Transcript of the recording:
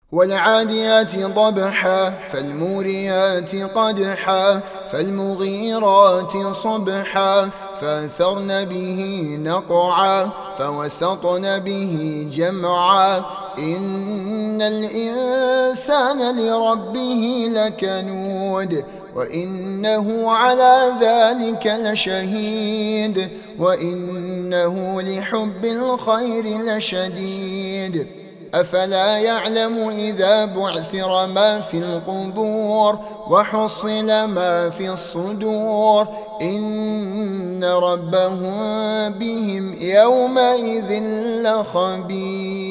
والعاديات ضبحا فالموريات قدحا فالمغيرات صبحا فأثرن به نقعا فوسطن به جمعا إن الإنسان لربه لكنود وإنه على ذلك لشهيد وإنه لحب الخير لشديد أفلا يعلم إذا بعثر ما في القبور وحصل ما في الصدور إن ربهم بهم يومئذ لخبير.